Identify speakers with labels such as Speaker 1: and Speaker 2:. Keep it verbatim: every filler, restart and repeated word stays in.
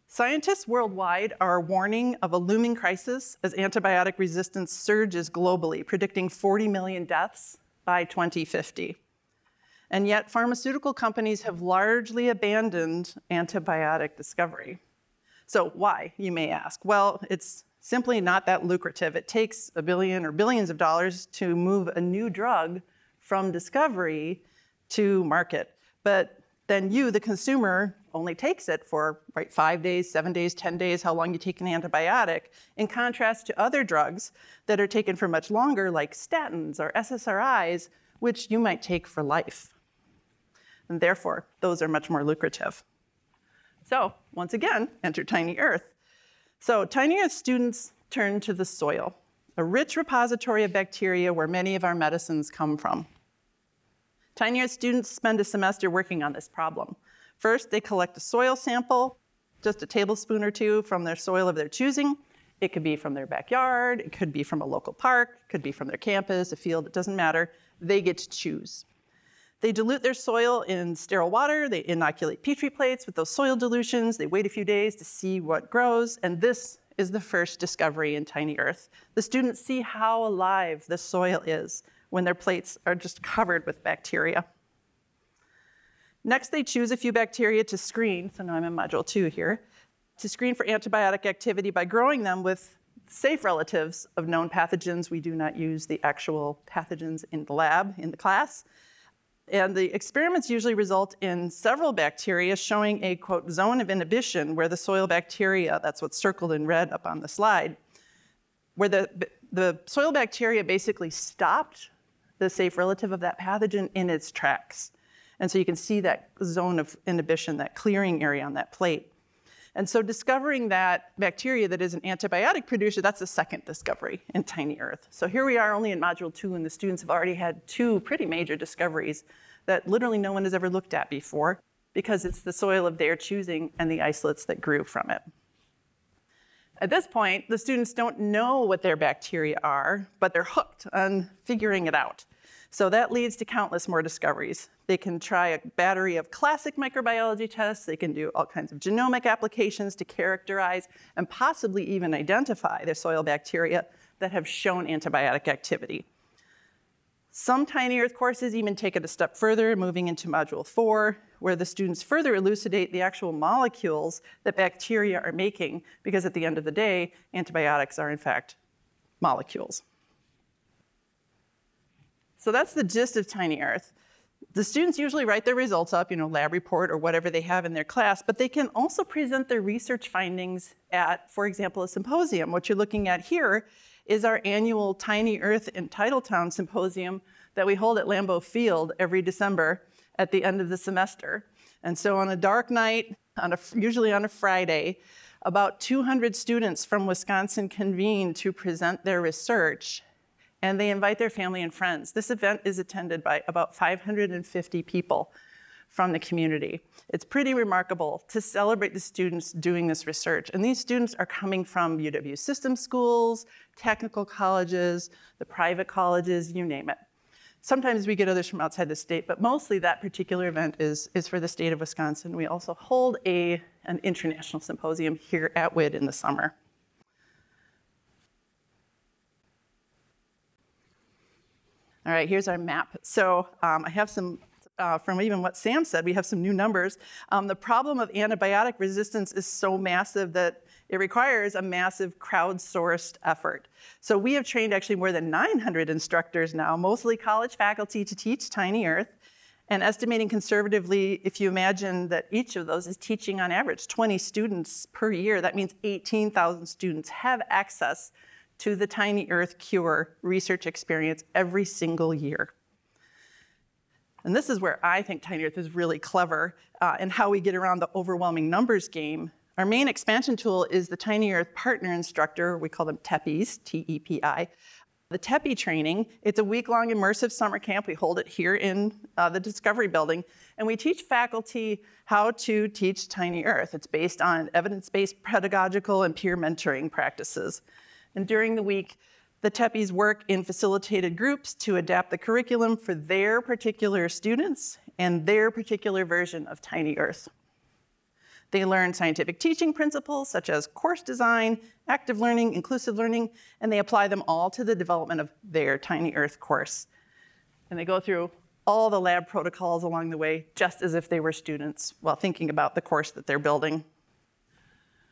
Speaker 1: Scientists worldwide are warning of a looming crisis as antibiotic resistance surges globally, predicting forty million deaths by twenty fifty. And yet, pharmaceutical companies have largely abandoned antibiotic discovery. So why, you may ask? Well, it's simply not that lucrative. It takes a billion or billions of dollars to move a new drug from discovery to market. But then you, the consumer, only takes it for right, five days, seven days, ten days, how long you take an antibiotic, in contrast to other drugs that are taken for much longer, like statins or S S R Is, which you might take for life. And therefore, those are much more lucrative. So, once again, enter Tiny Earth. So, Tiny Earth students turn to the soil, a rich repository of bacteria where many of our medicines come from. Tiny Earth students spend a semester working on this problem. First, they collect a soil sample, just a tablespoon or two from their soil of their choosing. It could be from their backyard, it could be from a local park, it could be from their campus, a field, it doesn't matter. They get to choose. They dilute their soil in sterile water, they inoculate Petri plates with those soil dilutions, they wait a few days to see what grows, and this is the first discovery in Tiny Earth. The students see how alive the soil is when their plates are just covered with bacteria. Next, they choose a few bacteria to screen, so now I'm in module two here, to screen for antibiotic activity by growing them with safe relatives of known pathogens. We do not use the actual pathogens in the lab, in the class. And the experiments usually result in several bacteria showing a, quote, zone of inhibition where the soil bacteria, that's what's circled in red up on the slide, where the, the soil bacteria basically stopped the safe relative of that pathogen in its tracks. And so you can see that zone of inhibition, that clearing area on that plate. And so discovering that bacteria that is an antibiotic producer, that's the second discovery in Tiny Earth. So here we are only in module two, and the students have already had two pretty major discoveries that literally no one has ever looked at before, because it's the soil of their choosing and the isolates that grew from it. At this point, the students don't know what their bacteria are, but they're hooked on figuring it out. So that leads to countless more discoveries. They can try a battery of classic microbiology tests. They can do all kinds of genomic applications to characterize and possibly even identify their soil bacteria that have shown antibiotic activity. Some Tiny Earth courses even take it a step further, moving into module four, where the students further elucidate the actual molecules that bacteria are making, because at the end of the day, antibiotics are in fact molecules. So that's the gist of Tiny Earth. The students usually write their results up, you know, lab report or whatever they have in their class, but they can also present their research findings at, for example, a symposium. What you're looking at here is our annual Tiny Earth in Titletown symposium that we hold at Lambeau Field every December at the end of the semester. And so on a dark night, on a, usually on a Friday, about two hundred students from Wisconsin convene to present their research, and they invite their family and friends. This event is attended by about five hundred fifty people from the community. It's pretty remarkable to celebrate the students doing this research. And these students are coming from U W system schools, technical colleges, the private colleges, you name it. Sometimes we get others from outside the state, but mostly that particular event is, is for the state of Wisconsin. We also hold a, an international symposium here at W I D in the summer. All right, here's our map. So um, I have some, uh, from even what Sam said, we have some new numbers. Um, the problem of antibiotic resistance is so massive that it requires a massive crowdsourced effort. So we have trained actually more than nine hundred instructors now, mostly college faculty, to teach Tiny Earth. And estimating conservatively, if you imagine that each of those is teaching on average twenty students per year, that means eighteen thousand students have access to the Tiny Earth Cure research experience every single year. And this is where I think Tiny Earth is really clever uh, and how we get around the overwhelming numbers game. Our main expansion tool is the Tiny Earth Partner Instructor. We call them TEPIs, T E P I. The TEPI training, it's a week-long immersive summer camp. We hold it here in uh, the Discovery Building. And we teach faculty how to teach Tiny Earth. It's based on evidence-based pedagogical and peer mentoring practices. And during the week, the TEPIs work in facilitated groups to adapt the curriculum for their particular students and their particular version of Tiny Earth. They learn scientific teaching principles such as course design, active learning, inclusive learning, and they apply them all to the development of their Tiny Earth course. And they go through all the lab protocols along the way, just as if they were students while thinking about the course that they're building.